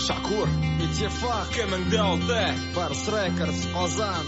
Шакур, Итифак, МНД, Барс Рекордс, Озан.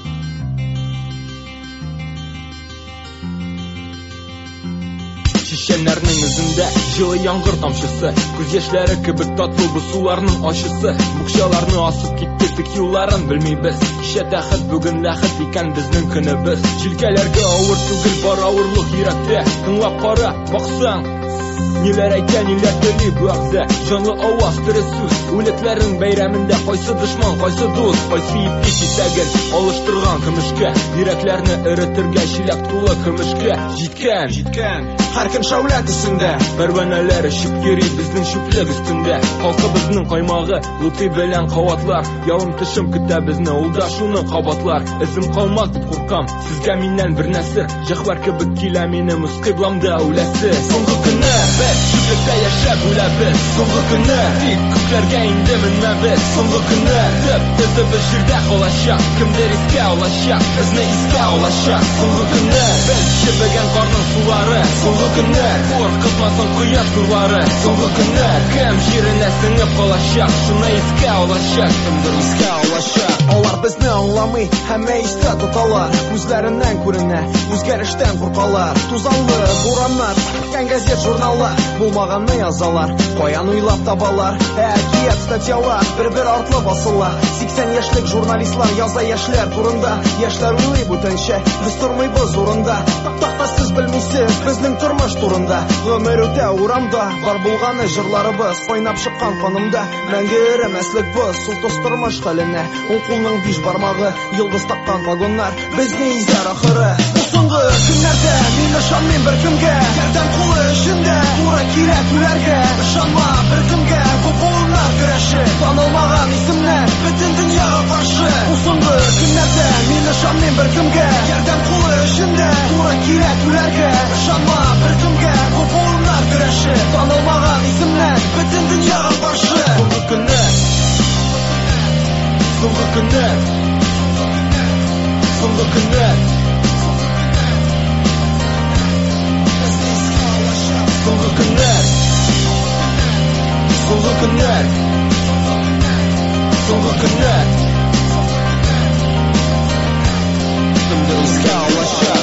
Шешенләрнең үзендә җылы яңгыр тамчысы, күз яшьләре кебек татлы бу суларның ачысы. Букчаларны асып китте тик юлларын белмибез. Кичә тәхет, бүген ләхет икән безнең көнебез. Җилкәләргә авыр түгел, бар авырлык йөрәктә. Тыңлап кара, баксаң, ниләр әйтә, ниләр тели бу әгъза. Җанлы аваз, тере сүз, үлекләрнең бәйрәмендә кайсы дошман, кайсы дус, кайсы ипи кисәген алыштырган көмешкә. Йөрәкләрне эретергә чиләк тулы көмешкә. Җиткән һәр көн шаулат исендә, пәрвәнәләр очып йөри безнең чүплек өстендә. Халкыбызның каймагы, луты белән каватлар, явым төшем көтә безне, ул да шуны кабатлар. Эзем калмас дип куркам, сезгә миннән бер нәрсә, җәхвәр кебек килә минем үз кыйбламда үләсе. Соңгы көннәр без чүплектә яшәп үләбез. Соңгы көннәр тик күкләргә инде менмәбез. Соңгы көннәр төп җирдә калачак, кемдер искә алачак, безне искә алачак. Соңгы көннәр без чебегән карның сулары. Соңгы көннәр куркытмасын кояш нурлары. Соңгы көннәр кем җиренә сеңеп калачак, шуны искә алачак, кемдер искә алачак. Алар безне аңламый, һәммә истә тоталар. Үзләреннән күренә, үзгәрештән куркалар. Тузанлы бураннар, кән газет журналлар, булмаганны язалар, каян уйлап табалар. Әкият статьялар, бер артлы басылар. 80 яшьлек журналистлар яза яшьләр турында. Яшьләр уйлый бүтәнчә, без тормыйбыз урында. Тактасыз белмисез безнең тормыш турында. Гомер үтә урамда, бар булганы җырларыбыз, кайнап чыккан канымда. Мәңге эремәслек без, ул тормыш хәленә. Ул кулның 5 бармагы, йолдыз таккан вагоннар, безне изәр ахыры. Соңгы көннәрдә мин ышанмыйм беркемгә, ярдәм кулы эчендә, туры кирәк үләргә. Ышанма беркемгә, бу буыннар көрәше, танылмаган исемнәр, бөтен дөньяга каршы. Соңгы көннәрдә мин ышанмыйм беркемгә, ярдәм кулы эчендә, туры кирәк үләргә. Ышанма беркемгә, бу буыннар көрәше, танылмаган исемнәр, бөтен дөньяга каршы. Соңгы көннәр, соңгы көннәр, соңгы көннәр, соңгы көннәр, соңгы көннәр, соңгы көннәр, кемдер искә алачак.